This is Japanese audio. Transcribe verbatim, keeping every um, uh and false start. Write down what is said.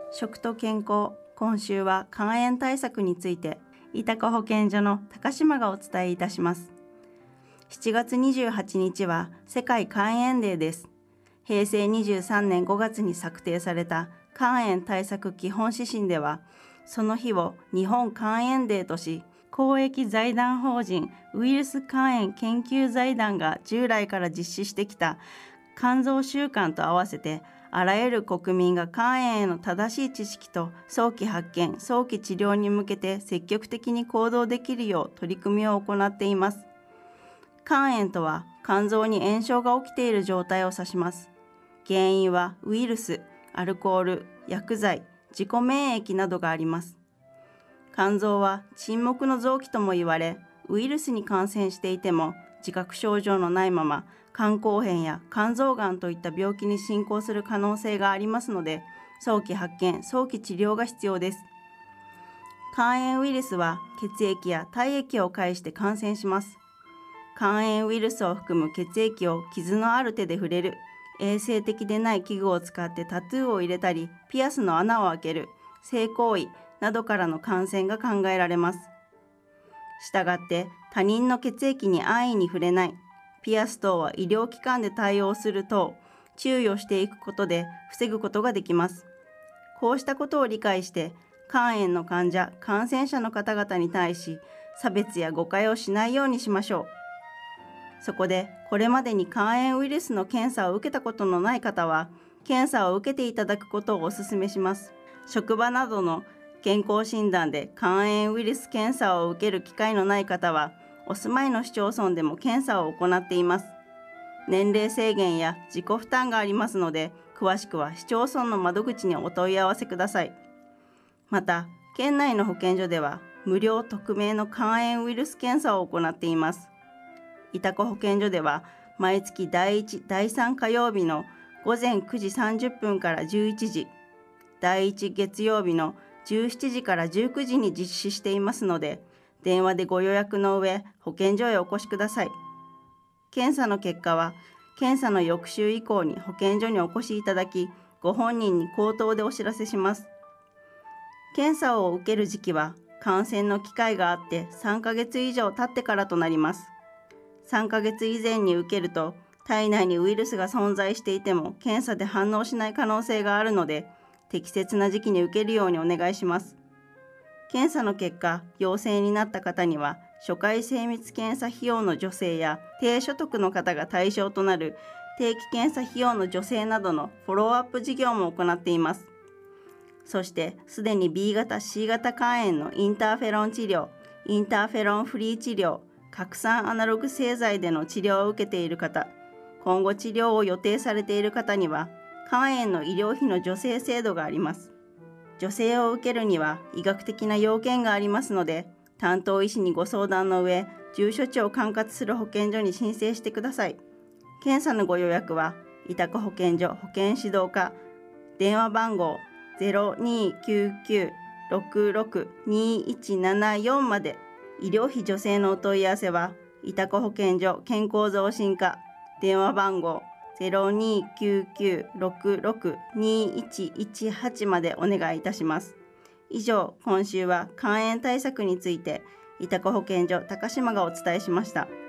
食と健康、今週は肝炎対策について、いたこ保健所の高島がお伝えいたします。しちがつにじゅうはちにちは世界肝炎デーです。へいせいにじゅうさんねんごがつに策定された肝炎対策基本指針では、その日を日本肝炎デーとし、公益財団法人ウイルス肝炎研究財団が従来から実施してきた肝臓週間と合わせて、あらゆる国民が肝炎への正しい知識と早期発見、早期治療に向けて積極的に行動できるよう取り組みを行っています。肝炎とは肝臓に炎症が起きている状態を指します。原因はウイルス、アルコール、薬剤、自己免疫などがあります。肝臓は沈黙の臓器とも言われ、ウイルスに感染していても自覚症状のないまま肝硬変や肝臓がんといった病気に進行する可能性がありますので、早期発見、早期治療が必要です。肝炎ウイルスは血液や体液を介して感染します。肝炎ウイルスを含む血液を傷のある手で触れる、衛生的でない器具を使ってタトゥーを入れたり、ピアスの穴を開ける、性行為などからの感染が考えられます。したがって他人の血液に安易に触れない、ピアス等は医療機関で対応する等、注意をしていくことで防ぐことができます。こうしたことを理解して、肝炎の患者、感染者の方々に対し、差別や誤解をしないようにしましょう。そこで、これまでに肝炎ウイルスの検査を受けたことのない方は、検査を受けていただくことをお勧めします。職場などの健康診断で肝炎ウイルス検査を受ける機会のない方は、お住まいの市町村でも検査を行っています。年齢制限や自己負担がありますので、詳しくは市町村の窓口にお問い合わせください。また、県内の保健所では無料匿名の肝炎ウイルス検査を行っています。いたこ保健所では、毎月だいいち、だいさん火曜日のごぜんくじさんじゅっぷんからじゅういちじ、だいいち月曜日のじゅうしちじからじゅうくじに実施していますので、電話でご予約の上、保健所へお越しください。検査の結果は、検査の翌週以降に保健所にお越しいただき、ご本人に口頭でお知らせします。検査を受ける時期は、感染の機会があってさんかげつ以上経ってからとなります。さんかげつ以前に受けると、体内にウイルスが存在していても検査で反応しない可能性があるので、適切な時期に受けるようにお願いします。検査の結果、陽性になった方には、初回精密検査費用の助成や低所得の方が対象となる定期検査費用の助成などのフォローアップ事業も行っています。そして、すでに ビー 型、シー 型肝炎のインターフェロン治療、インターフェロンフリー治療、拡散アナログ製剤での治療を受けている方、今後治療を予定されている方には、肝炎の医療費の助成制度があります。助成を受けるには医学的な要件がありますので、担当医師にご相談の上、重処置を管轄する保健所に申請してください。検査のご予約は、いたこ保健所保健指導課、電話番号 ゼロにーきゅうきゅう ろくろく にーいちななよん まで、医療費助成のお問い合わせは、いたこ保健所健康増進課、電話番号ゼロにーきゅうきゅう ろくろく にーいちいちはち までお願いいたします。以上、今週は肝炎対策について、いたこ保健所高島がお伝えしました。